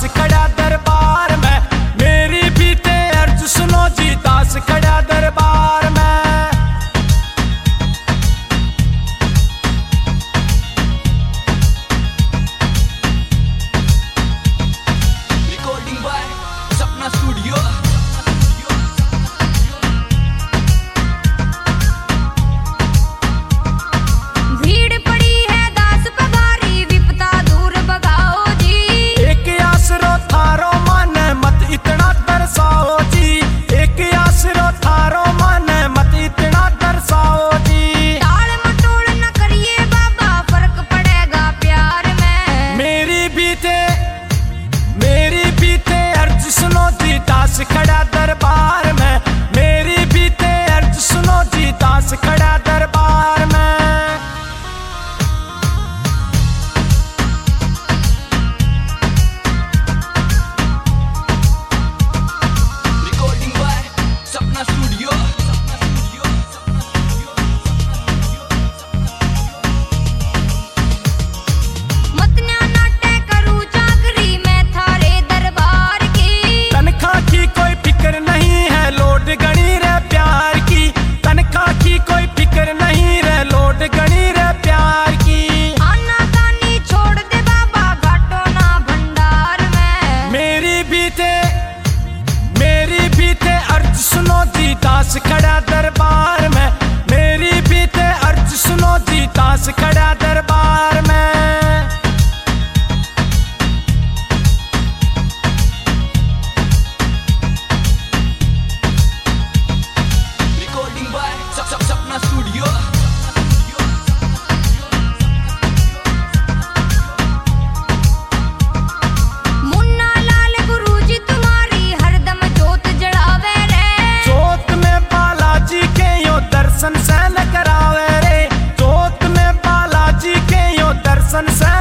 खड़ा दरबार में, मेरी भी ते अर्ज सुनो जी, दास खड़ा दरबार में। Recording by Sapna studio. भीड़ पड़ी है दास पे भारी, विपता दूर भगाओ जी। एक आसरो थारो मन मत इतना तरसाओ जी, एक आसरो थारो मन मत इतना तरसाओ जी। टाल मटोल न करिए बाबा, फर्क पड़ेगा प्यार में। मेरी भी ते अर्ज सुनो जी, दास खड़ा दरबार में, मेरी भी ते अर्ज सुनो जी, दास खड़ा दरबार में। Recording by Sapna studio. मतन्या नाटे करूं चाकरी मैं थारे दरबार की। तनख्वाह की कोई फिक्र नहीं है, लोड गणी रे प्यार की। तनख्वाह की कोई फिक्र नहीं रे, लोड गणी रे प्यार की। आना कानी छोड़ दे बाबा, घाटो ना भंडार में। मेरी भी ते अर्ज सुनो जी, दास खड़ा दरबार में, मेरी भी ते अर्ज सुनो जी, दास खड़ा दरबार में। Recording by Sapna studio. Munna Lal गुरुजी तुम्हारी हरदम जोत जड़ावे रे। जोत में बालाजी के यो दर्शन से न करावे रे, जोत में बालाजी के यो दर्शन से